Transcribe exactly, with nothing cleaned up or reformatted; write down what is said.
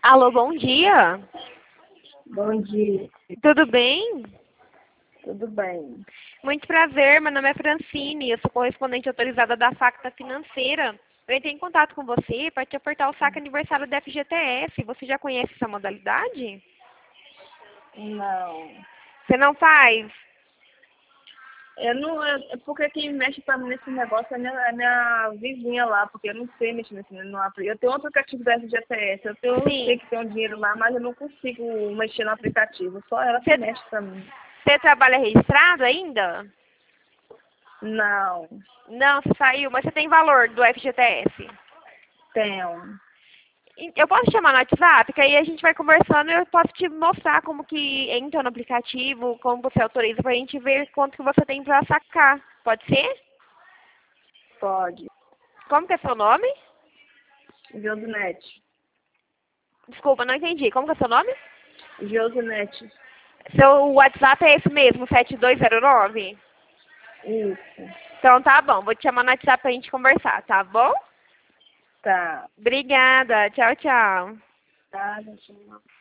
Alô, bom dia. Bom dia, Tudo bem? tudo bem? Muito prazer, meu nome é Francine, eu sou correspondente autorizada da Facta Financeira. Eu entrei em contato com você para te ofertar o saque aniversário da F G T S. Você já conhece essa modalidade? Não. Você não faz? Eu não, é é porque quem mexe pra mim nesse negócio é minha, é minha vizinha lá, porque eu não sei mexer nesse no aplicativo. Eu tenho um aplicativo da F G T S, eu, tenho, eu sei Sim. que tem um dinheiro lá, mas eu não consigo mexer no aplicativo. Só ela que Você, mexe pra mim. você trabalha registrado ainda? Não, Não, você saiu, mas você tem valor do F G T S. tenho. Eu posso te chamar no WhatsApp, que aí a gente vai conversando e eu posso te mostrar como que entra no aplicativo, como você autoriza, pra gente ver quanto que você tem pra sacar. Pode ser? Pode. Como que é seu nome? Josinete. Desculpa, não entendi. Como que é seu nome? Josinete. Seu WhatsApp é esse mesmo, sete dois zero nove? Isso. Então tá bom, vou te chamar no WhatsApp pra gente conversar, tá bom? Tá. Obrigada, tchau, tchau. Tá, gente.